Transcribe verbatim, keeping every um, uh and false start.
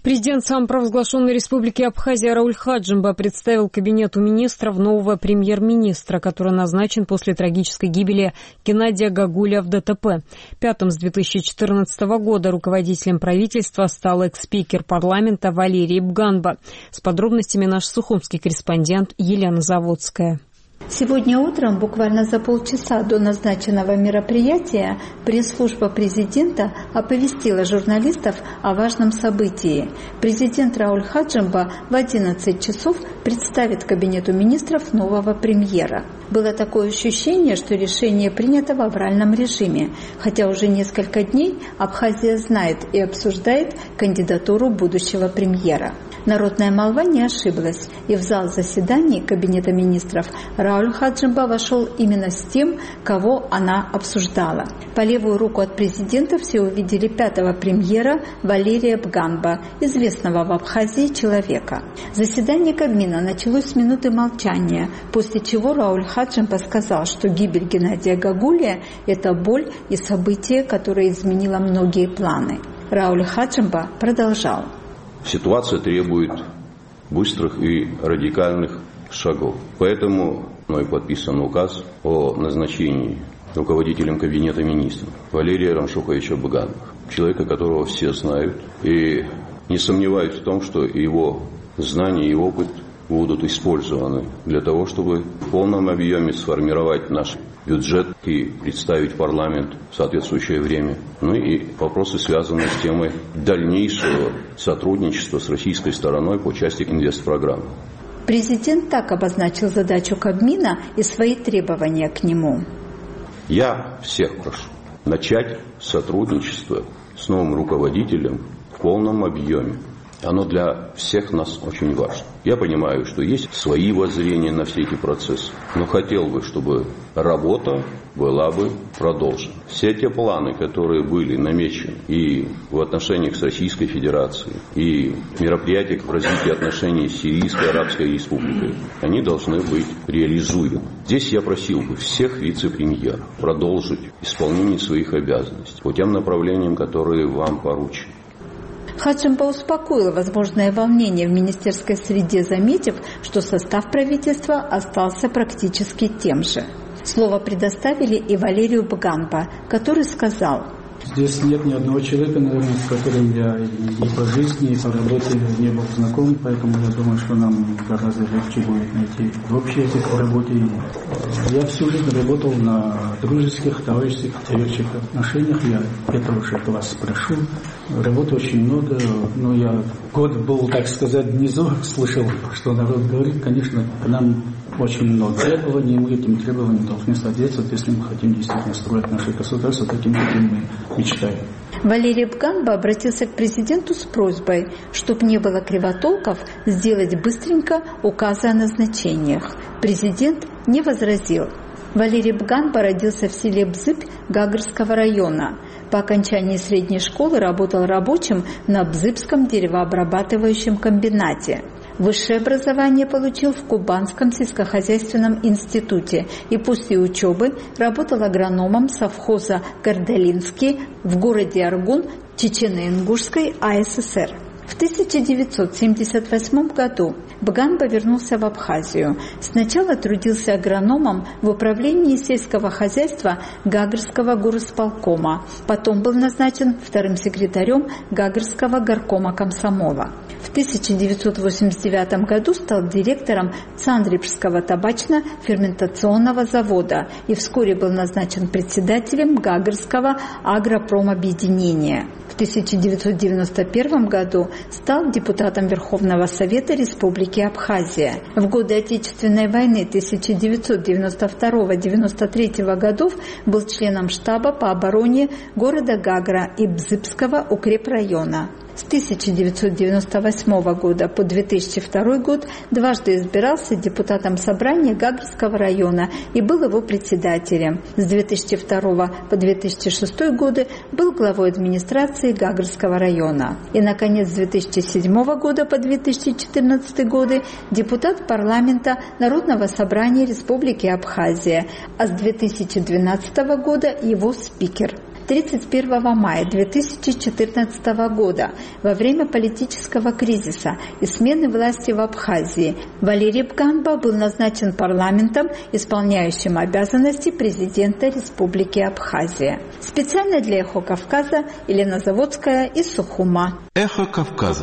Президент самопровозглашенной республики Абхазия Рауль Хаджимба представил кабинету министров нового премьер-министра, который назначен после трагической гибели Геннадия Гагуля в ДТП. Пятым с две тысячи четырнадцатого года руководителем правительства стал экс-спикер парламента Валерий Бганба. С подробностями наш сухумский корреспондент Елена Заводская. Сегодня утром, буквально за полчаса до назначенного мероприятия, пресс-служба президента оповестила журналистов о важном событии. Президент Рауль Хаджимба в одиннадцать часов представит кабинету министров нового премьера. Было такое ощущение, что решение принято в авральном режиме, хотя уже несколько дней Абхазия знает и обсуждает кандидатуру будущего премьера. Народная молва не ошиблась, и в зал заседаний кабинета министров Рауль Хаджимба вошел именно с тем, кого она обсуждала. По левую руку от президента все увидели пятого премьера Валерия Бганба, известного в Абхазии человека. Заседание Кабмина началось с минуты молчания, после чего Рауль Хаджимба сказал, что гибель Геннадия Гагуля – это боль и событие, которое изменило многие планы. Рауль Хаджимба продолжал. Ситуация требует быстрых и радикальных шагов. Поэтому мной подписан указ о назначении руководителем кабинета министров Валерия Рамшуховича Бганба, человека, которого все знают, и не сомневаюсь в том, что его знания и опыт будут использованы для того, чтобы в полном объеме сформировать наш бюджет и представить парламент в соответствующее время. Ну и вопросы, связанные с темой дальнейшего сотрудничества с российской стороной по части инвестпрограммы. Президент так обозначил задачу Кабмина и свои требования к нему. Я всех прошу начать сотрудничество с новым руководителем в полном объеме. Оно для всех нас очень важно. Я понимаю, что есть свои воззрения на все эти процессы, но хотел бы, чтобы работа была бы продолжена. Все те планы, которые были намечены и в отношениях с Российской Федерацией, и мероприятия в развитии отношений с Сирийской Арабской Республикой, они должны быть реализуемы. Здесь я просил бы всех вице-премьеров продолжить исполнение своих обязанностей по тем направлениям, которые вам поручены. Хаджимба успокоил возможное волнение в министерской среде, заметив, что состав правительства остался практически тем же. Слово предоставили и Валерию Бганба, который сказал: здесь нет ни одного человека, наверное, с которым я и по жизни, и по работе не был знаком, поэтому я думаю, что нам гораздо легче будет найти общий язык в работе. Я всю жизнь работал на дружеских, товарищеских, доверчивых отношениях. Я это уже от вас прошу. Работы очень много, но я год был, так сказать, внизу, слышал, что народ говорит. Конечно, к нам очень много требований, и мы этим требованиям должны соответствовать, если мы хотим действительно строить наше государство таким, каким мы мечтаем. Валерий Бганба обратился к президенту с просьбой, чтобы не было кривотолков, сделать быстренько указы о назначениях. Президент не возразил. Валерий Бганба родился в селе Бзыб Гагарского района. По окончании средней школы работал рабочим на Бзыбском деревообрабатывающем комбинате. Высшее образование получил в Кубанском сельскохозяйственном институте и после учебы работал агрономом совхоза Гордолинский в городе Аргун Чечено-Ингушской АССР. В тысяча девятьсот семьдесят восьмом году Бганба вернулся в Абхазию. Сначала трудился агрономом в управлении сельского хозяйства Гагарского горосполкома. Потом был назначен вторым секретарем Гагарского горкома комсомола. В тысяча девятьсот восемьдесят девятом году стал директором Цандрипского табачно-ферментационного завода и вскоре был назначен председателем Гагарского агропромобъединения. В тысяча девятьсот девяносто первом году стал депутатом Верховного Совета Республики Абхазия. В годы Отечественной войны тысяча девятьсот девяносто второго — девяносто третьего годов был членом штаба по обороне города Гагра и Бзыбского укрепрайона. С тысяча девятьсот девяносто восьмого года по две тысячи второй год дважды избирался депутатом собрания Гагарского района и был его председателем. С две тысячи второго по две тысячи шестой годы был главой администрации Гагарского района. И, наконец, с две тысячи седьмого года по две тысячи четырнадцатый годы депутат парламента Народного собрания Республики Абхазия, а с две тысячи двенадцатого года его спикер. тридцать первого мая две тысячи четырнадцатого года, во время политического кризиса и смены власти в Абхазии, Валерий Бганба был назначен парламентом, исполняющим обязанности президента Республики Абхазия. Специально для «Эхо Кавказа» Елена Заводская из Сухума. Эхо Кавказа.